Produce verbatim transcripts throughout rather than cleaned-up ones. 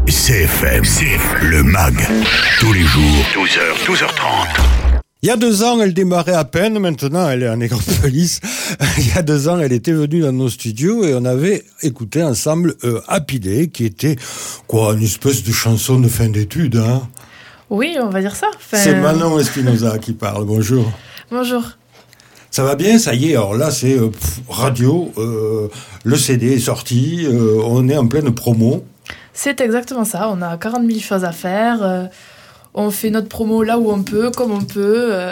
C F M, C F M, le mag, tous les jours, douze heures, douze heures trente. Il y a deux ans, elle démarrait à peine, maintenant elle est en Négropolis. Il y a deux ans, elle était venue dans nos studios et on avait écouté ensemble euh, Happy Day, qui était, quoi, une espèce de chanson de fin d'études, hein. Oui, on va dire ça. Enfin... C'est Manon Espinosa qui parle, bonjour. Bonjour. Ça va bien, ça y est, alors là c'est euh, pff, radio, euh, le C D est sorti, euh, on est en pleine promo. C'est exactement ça, on a quarante mille choses à faire, euh, on fait notre promo là où on peut, comme on peut, euh,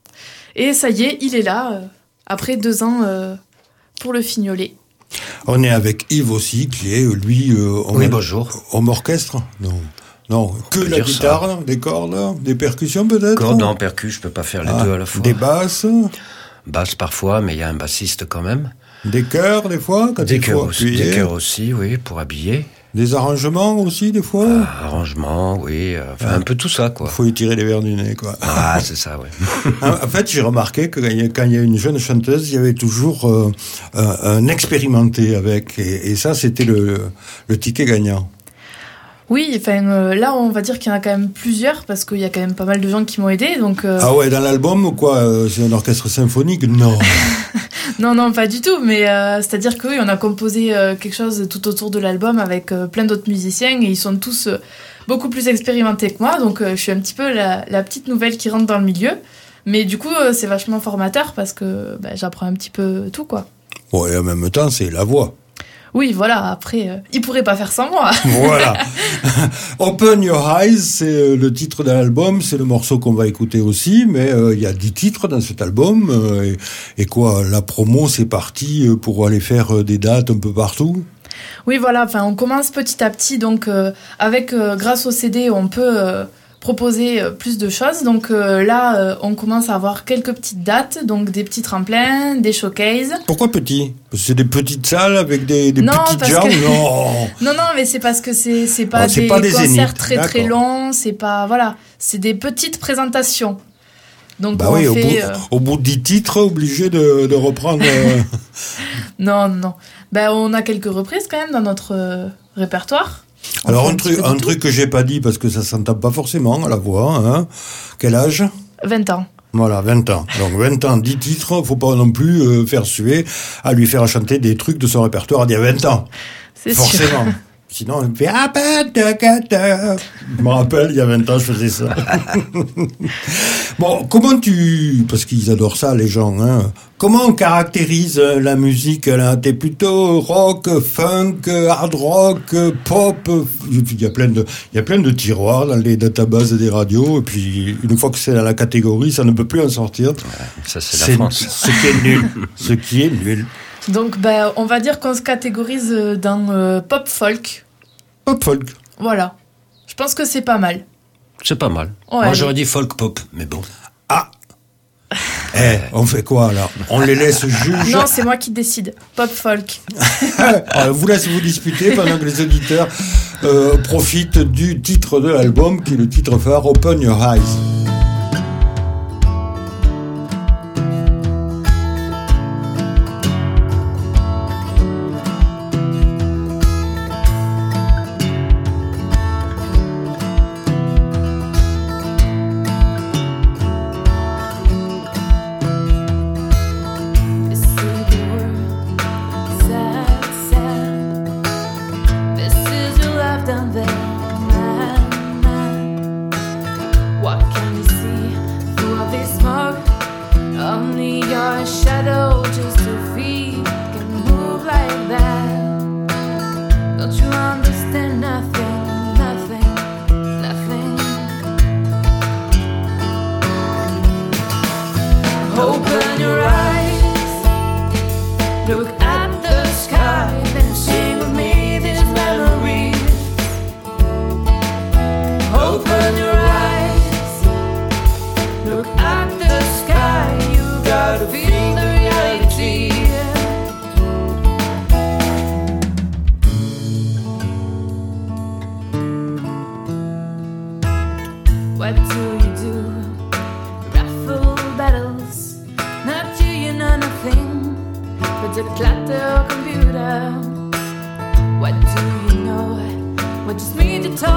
et ça y est, il est là, euh, après deux ans euh, pour le fignoler. On est avec Yves aussi, qui est, lui... Euh, oui, bonjour. Homme orchestre ? Non. Non, que la guitare, ça. Des cordes, des percussions peut-être ? Cordes, non, percus, je peux pas faire les ah, deux à la fois. Des basses ? Basse parfois, mais il y a un bassiste quand même. Des chœurs des fois quand Des il faut chœurs aussi, des chœurs aussi, oui, pour habiller. Des arrangements aussi des fois. Ah, arrangements, oui, euh, enfin ah, un peu tout ça quoi. Il faut y tirer les verres du nez quoi. Ah c'est ça, oui. En fait, j'ai remarqué que quand il y a une jeune chanteuse, il y avait toujours euh, un expérimenté avec, et, et ça c'était le, le ticket gagnant. Oui, enfin euh, là on va dire qu'il y en a quand même plusieurs parce qu'il y a quand même pas mal de gens qui m'ont aidé donc. Euh... Ah ouais, dans l'album ou quoi, euh, c'est un orchestre symphonique ? Non. non non pas du tout, mais euh, c'est-à-dire que oui, on a composé euh, quelque chose tout autour de l'album avec euh, plein d'autres musiciens et ils sont tous euh, beaucoup plus expérimentés que moi, donc euh, je suis un petit peu la, la petite nouvelle qui rentre dans le milieu, mais du coup euh, c'est vachement formateur parce que bah, j'apprends un petit peu tout quoi. Ouais, en même temps c'est la voix. Oui, voilà, après, euh, il pourrait pas faire sans moi. Voilà. Open Your Eyes, c'est euh, le titre de l'album, c'est le morceau qu'on va écouter aussi, mais il euh, y a dix titres dans cet album, euh, et, et quoi, la promo, c'est parti pour aller faire euh, des dates un peu partout ? Oui, voilà, enfin, on commence petit à petit, donc, euh, avec, euh, grâce au C D, on peut... Euh, proposer plus de choses. Donc euh, là, euh, on commence à avoir quelques petites dates, donc des petits tremplins, des showcases. Pourquoi petits ? Parce que c'est des petites salles avec des, des non, petites jambes que... Non, non, non, mais c'est parce que c'est, c'est pas, oh, c'est des, pas des concerts zéniths. très D'accord. très longs, c'est pas... Voilà, c'est des petites présentations. Donc bah on oui, fait, au, bout, euh... au bout de dix titres, obligé de, de reprendre... Euh... non, non. Ben, on a quelques reprises quand même dans notre euh, répertoire. On Alors un, un truc, un truc que j'ai pas dit parce que ça s'entend pas forcément à la voix, hein. Quel âge ? vingt ans. Voilà, vingt ans. Donc vingt ans, dix titres, faut pas non plus euh, faire suer à lui faire chanter des trucs de son répertoire d'il y a vingt ans. C'est forcément. Sûr. Sinon, il me fait ah ben je me rappelle, il y a vingt ans, je faisais ça. Bon, comment tu... Parce qu'ils adorent ça, les gens, hein. Comment on caractérise la musique, là ? T'es plutôt rock, funk, hard rock, pop. Il y a plein de, il y a plein de tiroirs dans les databases des radios. Et puis, une fois que c'est dans la catégorie, ça ne peut plus en sortir. Ouais, ça, c'est, c'est la France. Ce qui est nul. Ce qui est nul. Donc, ben, on va dire qu'on se catégorise dans euh, pop folk. Pop folk. Voilà. Je pense que c'est pas mal. C'est pas mal. Ouais, Moi, j'aurais dit folk pop, mais bon. Ah. Eh, on fait quoi alors ? On les laisse juger ? Non, c'est moi qui décide. Pop folk. Alors, vous laissez vous disputer pendant que les auditeurs euh, profitent du titre de l'album, qui est le titre phare, Open Your Eyes. What do you do? Raffle battles. Not you, you know nothing but the clatter computer. What do you know? What just mean to talk?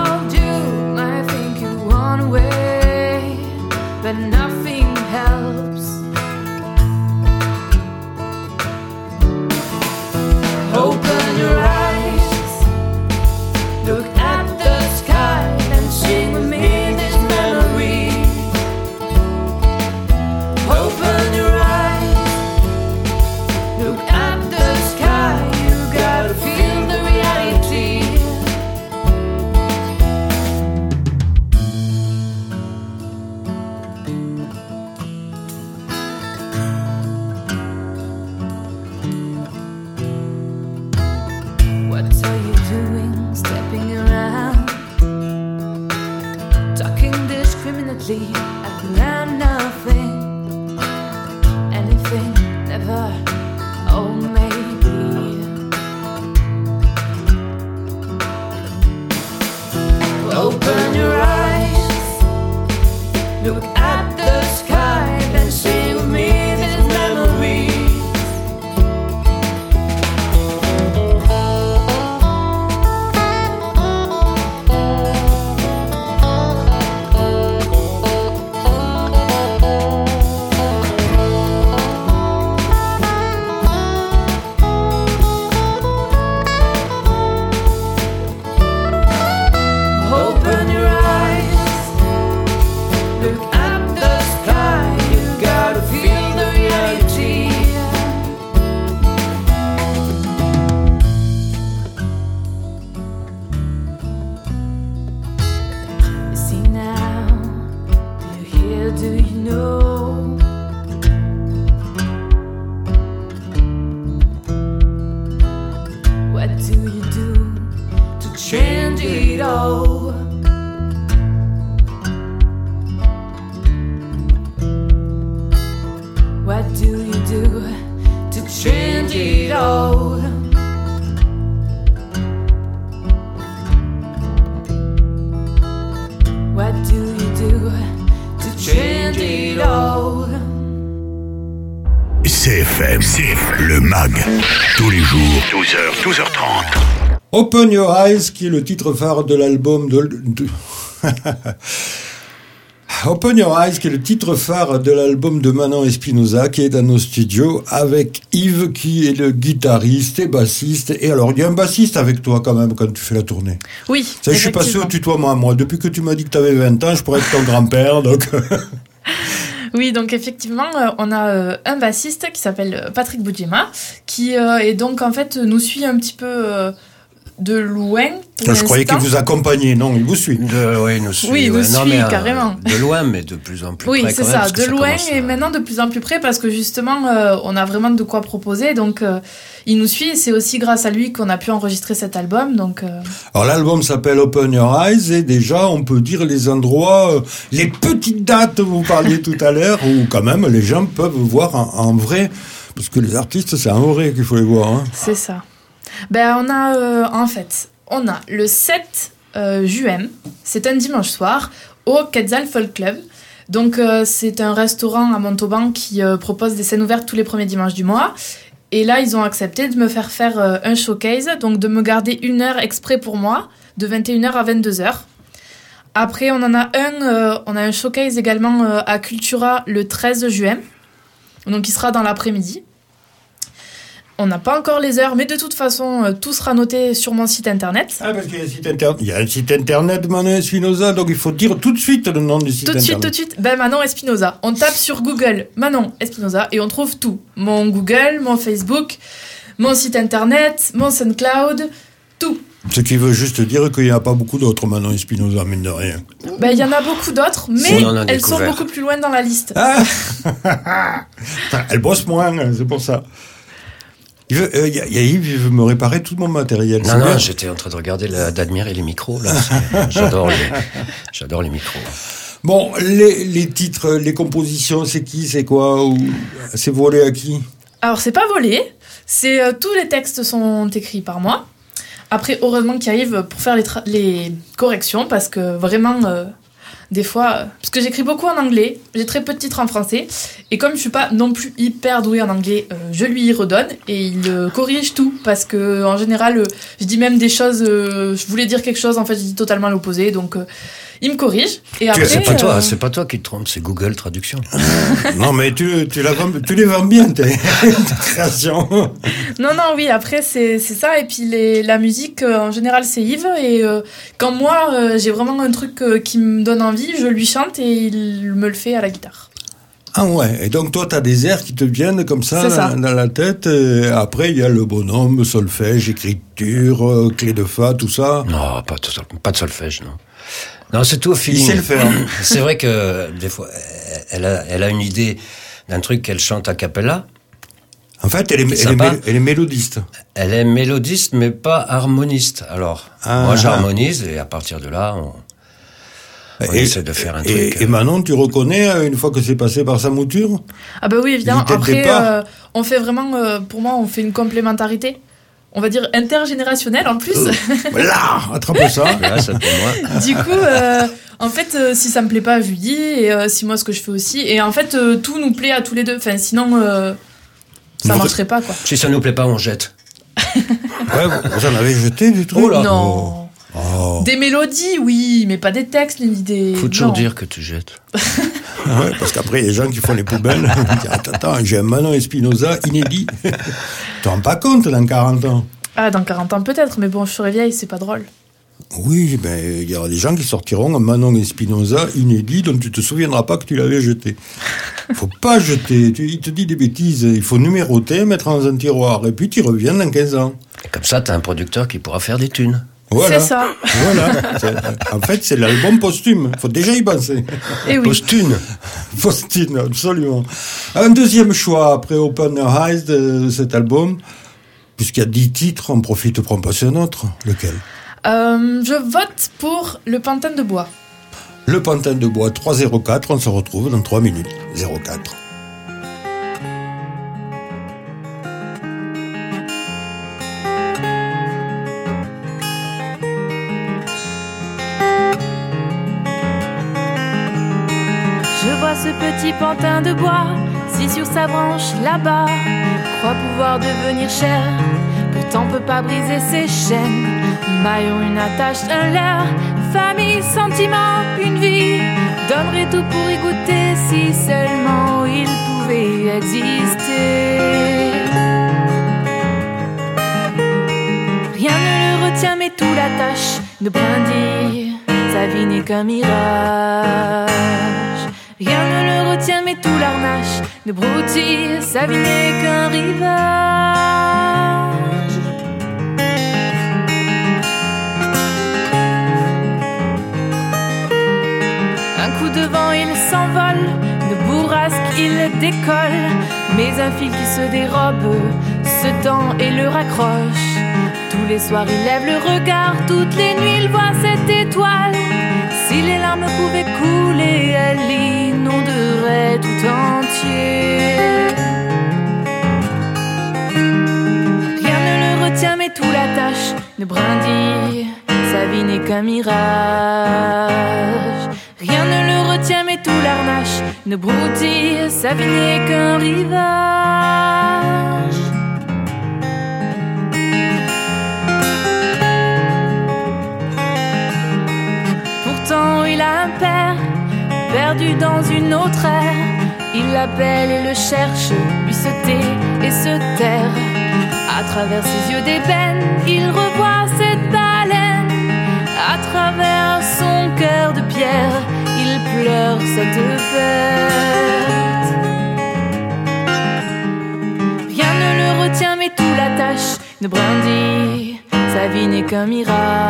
lately I've learned nothing, anything, never, oh maybe. Open your eyes, look at the sky, and sing with me these memories. Open your eyes, look at the sky, you gotta feel the reality. You see now, do you hear, do you know? What do you do to change it all? What do you do to change it all? What do you do to change it all? C F M, C F M, le mag, tous les jours, douze heures, douze heures trente. Open Your Eyes, qui est le titre phare de l'album de... de... Open Your Eyes, qui est le titre phare de l'album de Manon Espinosa, qui est dans nos studios, avec Yves, qui est le guitariste et bassiste. Et alors, il y a un bassiste avec toi, quand même, quand tu fais la tournée. Oui, Ça, je suis passé au tutoiement, moi. Depuis que tu m'as dit que tu avais vingt ans, je pourrais être ton grand-père, donc... Oui, donc effectivement, euh, on a euh, un bassiste qui s'appelle Patrick Boudjema, qui euh, est donc en fait nous suit un petit peu euh, de loin. Pour Je croyais qu'il vous accompagnait, non, il vous suit. De, oui, nous suit. Oui, il nous ouais. Non, suit, mais, euh, carrément. De loin, mais de plus en plus Oui, près. c'est quand même, ça, parce que de ça loin commence à- et maintenant de plus en plus près parce que justement, euh, on a vraiment de quoi proposer. Donc, euh, il nous suit et c'est aussi grâce à lui qu'on a pu enregistrer cet album. Donc, euh, Alors l'album s'appelle Open Your Eyes et déjà on peut dire les endroits, euh, les petites dates vous parliez tout à l'heure où quand même les gens peuvent voir en, en vrai, parce que les artistes c'est en vrai qu'il faut les voir. Hein. c'est ça. Ben, on a euh, en fait, on a le sept euh, juin, c'est un dimanche soir, au Quetzal Folk Club. Donc euh, c'est un restaurant à Montauban qui euh, propose des scènes ouvertes tous les premiers dimanches du mois. Et là, ils ont accepté de me faire faire euh, un showcase, donc de me garder une heure exprès pour moi, de vingt et une heures à vingt-deux heures. Après, on en a un, euh, on a un showcase également euh, à Cultura le treize juin, donc il sera dans l'après-midi. On n'a pas encore les heures, mais de toute façon, euh, tout sera noté sur mon site internet. Ah parce qu'il y a un site internet, il y a un site internet de Manon Espinosa, donc il faut dire tout de suite le nom du site Tout de internet. suite, tout de suite, ben Manon Espinosa. On tape sur Google Manon Espinosa et on trouve tout. Mon Google, mon Facebook, mon site internet, mon SoundCloud, tout. Ce qui veut juste dire qu'il n'y a pas beaucoup d'autres Manon Espinosa, mine de rien. Ben il y en a beaucoup d'autres, mais On en a elles sont découvert. beaucoup plus loin dans la liste. Ah Elle bosse moins, hein, c'est pour ça. Il veut, euh, y a, y a Yves, il veut me réparer tout mon matériel. Non, c'est non, bien. j'étais en train de regarder, la- d'admirer les micros, là. C'est- J'adore les, j'adore les micros. Bon, les, les titres, les compositions, c'est qui, c'est quoi ou c'est volé à qui? Alors c'est pas volé, c'est euh, tous les textes sont écrits par moi. Après, heureusement qu'il arrive pour faire les, tra- les corrections parce que vraiment, euh, des fois, euh, parce que j'écris beaucoup en anglais, j'ai très peu de titres en français et comme je suis pas non plus hyper douée en anglais, euh, je lui redonne et il euh, corrige tout parce que en général, euh, je dis même des choses, euh, je voulais dire quelque chose, en fait, je dis totalement l'opposé, donc euh, il me corrige et après. C'est pas toi, euh, c'est pas toi qui te trompes, c'est Google Traduction. Non, mais tu, tu, la vends- tu les vends bien, tes, tes créations. Non, non, oui, après, c'est c'est ça. Et puis, les, la musique, euh, en général, c'est Yves. Et euh, quand moi, euh, j'ai vraiment un truc euh, qui me donne envie, je lui chante et il me le fait à la guitare. Ah ouais, et donc toi, t'as des airs qui te viennent comme ça, C'est ça. Dans, dans la tête. Et après, il y a le bonhomme, solfège, écriture, euh, clé de fa, tout ça. Non, pas de, sol- pas de solfège, non. Non, c'est tout au feeling. sait le faire. C'est vrai que, des fois, elle a, elle a une idée d'un truc qu'elle chante a cappella. En fait, elle est, elle est, Sympa. mél- elle est mélodiste. Elle est mélodiste, mais pas harmoniste. Alors, Ah, moi, ah. j'harmonise, et à partir de là, on... On et, essaie de faire un et, truc. Et Manon, tu reconnais euh, une fois que c'est passé par sa mouture? Ah bah oui, évidemment. L'idée de Après, départ. euh, on fait vraiment, euh, pour moi, on fait une complémentarité. On va dire intergénérationnelle en plus. Voilà, attrape ça. Là, ça pour moi. Du coup, euh, en fait, euh, si ça me plaît pas, je lui dis, et euh, si moi ce que je fais aussi, et en fait, euh, tout nous plaît à tous les deux. Enfin, sinon, euh, ça Non, marcherait pas, quoi. Si ça nous plaît pas, on jette. Ouais, vous en avez jeté du truc? Oh là. Non. Oh. Des mélodies, oui, mais pas des textes ni des. Faut toujours non. dire que tu jettes. Ouais, parce qu'après, il y a des gens qui font les poubelles. Ils disent, attends, attends, j'ai un Manon Espinosa inédit. Tu te rends pas compte dans quarante ans? Ah, dans quarante ans peut-être, mais bon, je serai vieille, c'est pas drôle. Oui, mais il y aura des gens qui sortiront un Manon Espinosa inédit dont tu te souviendras pas que tu l'avais jeté. Faut pas jeter. Tu, il te dit des bêtises. Il faut numéroter, mettre dans un tiroir. Et puis tu reviens dans quinze ans. Et comme ça, t'as un producteur qui pourra faire des thunes. Voilà. C'est ça. Voilà. C'est- En fait, c'est l'album posthume. Faut déjà y penser. Et oui. Postune. Posthume, absolument. Un deuxième choix après Open Your Eyes de cet album. Puisqu'il y a dix titres, on profite pour en passer un autre. Lequel? Euh, je vote pour le Pantin de bois. Le Pantin de bois trois zéro quatre. On se retrouve dans trois minutes. zéro quatre. Je vois ce petit pantin de bois, si sur sa branche là-bas, croit pouvoir devenir cher, pourtant peut pas briser ses chaînes. Maillon, une attache, un leurre, famille, sentiment, une vie, donnerait tout pour y goûter si seulement il pouvait exister. Rien ne le retient mais tout l'attache, ne brindille, sa vie n'est qu'un mirage. Rien ne le retient mais tout l'arnache, ne broutille, sa vie n'est qu'un rivage. Un coup de vent il s'envole, de bourrasque il décolle, mais un fil qui se dérobe se tend et le raccroche. Tous les soirs il lève le regard, toutes les nuits il voit cette étoile. Si les larmes pouvaient couler, elle l'inonderait tout entier. Rien ne le retient mais tout l'attache, ne brindille, sa vie n'est qu'un mirage. Rien ne le retient mais tout l'arnache, ne broutille, sa vie n'est qu'un rivage. Pourtant il a un père, perdu dans une autre ère. Il l'appelle et le cherche, lui se tait et se terre. À travers ses yeux d'ébène, il revoit cette baleine. À travers son cœur de pierre, il pleure cette perte. Rien ne le retient mais tout l'attache, ne brindille, sa vie n'est qu'un mirage.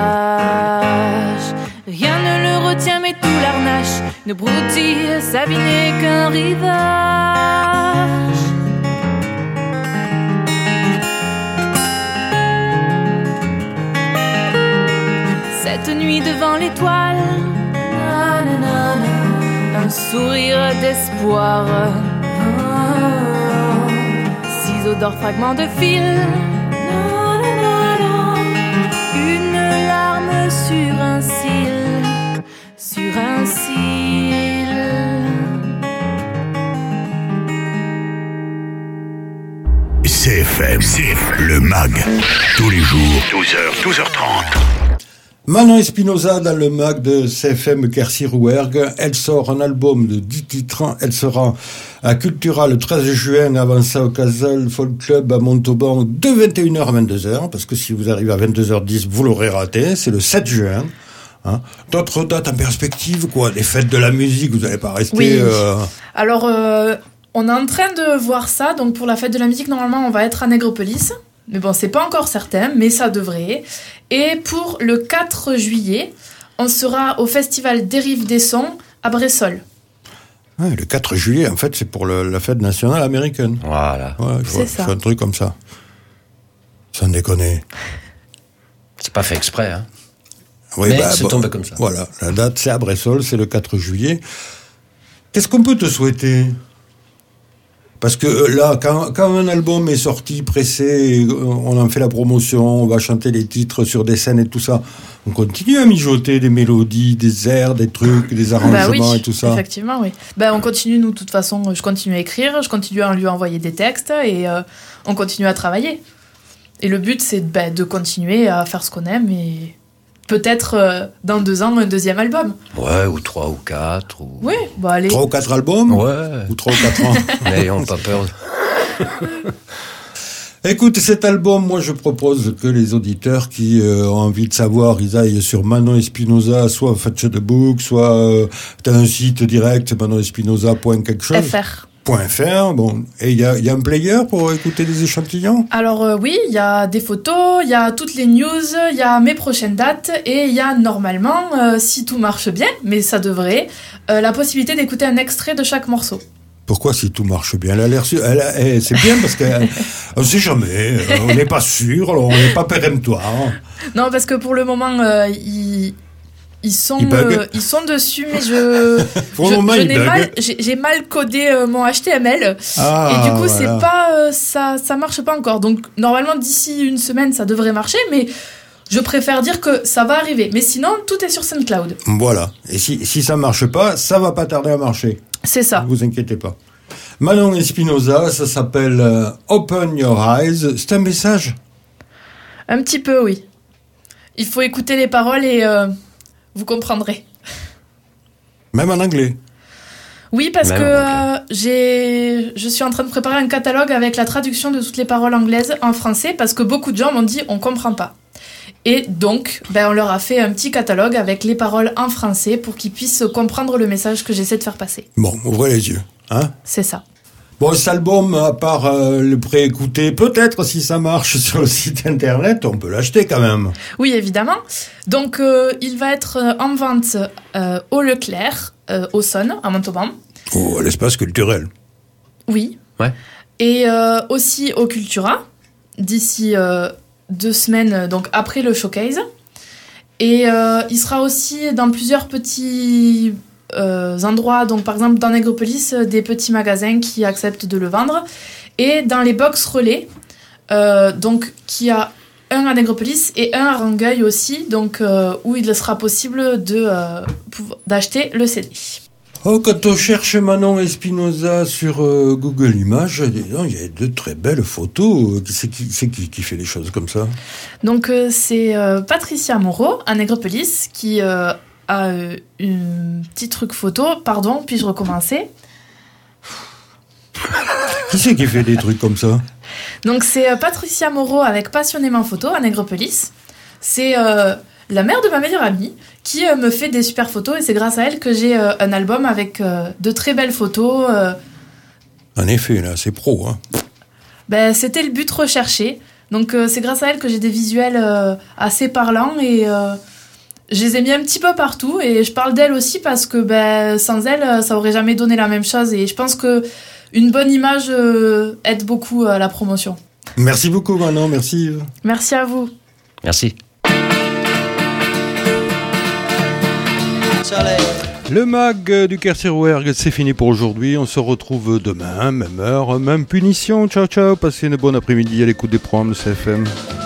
Rien ne le retient mais tout l'arnache, ne broutille, sa vie n'est qu'un rivage. Cette nuit devant l'étoile, un sourire d'espoir, ciseaux d'or, fragments de fil, une larme sur un cil, sur un cil. C F M, C F M, le mag, tous les jours, douze heures, douze heures trente. Manon Espinosa dans le mag de C F M Quercy-Rouergue. Elle sort un album de dix titres. Elle sera à Cultura le treize juin, avant ça au Casal Folk Club à Montauban de vingt et une heures à vingt-deux heures, parce que si vous arrivez à vingt-deux heures dix, vous l'aurez raté. C'est le sept juin. Hein. D'autres dates en perspective, quoi? Les fêtes de la musique, vous n'allez pas rester... Oui. Euh... Alors, euh, on est en train de voir ça. Donc, pour la fête de la musique, normalement, on va être à Nègrepelisse. Mais bon, c'est pas encore certain, mais ça devrait. Et pour le quatre juillet, on sera au festival des Rives des Sons à Bressol. Ouais, le quatre juillet, en fait, c'est pour le, la fête nationale américaine. Voilà. Ouais, il faut, C'est ça. faut un truc comme ça. Sans déconner. C'est pas fait exprès, hein. Oui, Mais bah, c'est bon, tombé comme ça. Voilà, la date c'est à Bressol, c'est le quatre juillet. Qu'est-ce qu'on peut te souhaiter ? Parce que là, quand, quand un album est sorti, pressé, on en fait la promotion, on va chanter les titres sur des scènes et tout ça, on continue à mijoter des mélodies, des airs, des trucs, des arrangements bah oui, et tout ça. Effectivement, oui. Bah, on continue, nous, de toute façon, je continue à écrire, je continue à lui envoyer des textes et euh, on continue à travailler. Et le but, c'est bah, de continuer à faire ce qu'on aime et peut-être euh, dans deux ans, un deuxième album. Ouais, ou trois ou quatre. Ou... Oui, bon, allez. Trois ou quatre albums ? Ouais. Ou trois ou quatre ans ? N'ayons pas peur. Écoute, cet album, moi je propose que les auditeurs qui euh, ont envie de savoir, ils aillent sur Manon Espinosa, soit Fetch the Book, soit euh, t'as un site direct, manon espinosa point quelque chose. F R. .fr, bon, et il y a, y a un player pour écouter des échantillons ? Alors euh, oui, il y a des photos, il y a toutes les news, il y a mes prochaines dates et il y a normalement, euh, si tout marche bien, mais ça devrait, euh, la possibilité d'écouter un extrait de chaque morceau. Pourquoi si tout marche bien ? Elle a l'air sûre. Elle a- elle- c'est bien parce qu'on ne sait jamais, euh, on n'est pas sûr, alors on n'est pas péremptoire. Non, parce que pour le moment, euh, ils, ils, sont, Ils bug. euh, ils sont dessus, mais je, Pour je, le moment, je ils n'ai bug. mal, j'ai, j'ai mal codé euh, mon H T M L. Ah, et du coup, voilà. c'est pas, euh, ça, ça marche pas encore. Donc, normalement, d'ici une semaine, ça devrait marcher, mais je préfère dire que ça va arriver. Mais sinon, tout est sur SoundCloud. Voilà. Et si, si ça marche pas, ça va pas tarder à marcher. C'est ça. Ne vous inquiétez pas. Manon Espinosa, ça s'appelle euh, Open Your Eyes. C'est un message ? Un petit peu, oui. Il faut écouter les paroles et euh, vous comprendrez. Même en anglais. Oui, parce Même que en euh, j'ai, je suis en train de préparer un catalogue avec la traduction de toutes les paroles anglaises en français parce que beaucoup de gens m'ont dit on comprend pas. Et donc, ben, on leur a fait un petit catalogue avec les paroles en français pour qu'ils puissent comprendre le message que j'essaie de faire passer. Bon, ouvrez les yeux. Hein ? C'est ça. Bon, cet album, à part euh, le préécouter, peut-être si ça marche sur le site internet, on peut l'acheter quand même. Oui, évidemment. Donc, euh, il va être euh, en vente euh, au Leclerc, euh, au Sonne, à Montauban. Oh, l'espace culturel. Oui. Ouais. Et euh, aussi au Cultura, d'ici euh, deux semaines, donc après le showcase. Et euh, il sera aussi dans plusieurs petits euh, endroits, donc par exemple dans Nègrepelisse, des petits magasins qui acceptent de le vendre. Et dans les box relais, euh, donc qui a un à Nègrepelisse et un à Rangueil aussi, donc euh, où il sera possible de, euh, pouvoir- d'acheter le C D. Oh, quand on cherche Manon Espinosa sur euh, Google Images, dis donc, il y a de très belles photos. C'est qui, c'est qui qui fait les choses comme ça ? Donc euh, c'est euh, Patricia Moreau à Nègrepelisse qui euh, a euh, un petit truc photo. Pardon, puis-je recommencer ? Qui c'est qui fait des trucs comme ça ? Donc c'est euh, Patricia Moreau avec Passionnément Photo à Nègrepelisse. C'est euh, la mère de ma meilleure amie qui euh, me fait des super photos et c'est grâce à elle que j'ai euh, un album avec euh, de très belles photos. euh. En effet, là, c'est pro, hein. Ben, c'était le but recherché. Donc euh, c'est grâce à elle que j'ai des visuels euh, assez parlants et euh, je les ai mis un petit peu partout et je parle d'elle aussi parce que ben, sans elle, euh, ça aurait jamais donné la même chose et je pense que une bonne image euh, aide beaucoup à la promotion. Merci beaucoup, Manon. Merci, Yves. Merci à vous. Merci. Le mag du Kerserouerg, c'est fini pour aujourd'hui. On se retrouve demain, même heure, même punition. Ciao, ciao. Passez une bonne après-midi à l'écoute des programmes de C F M.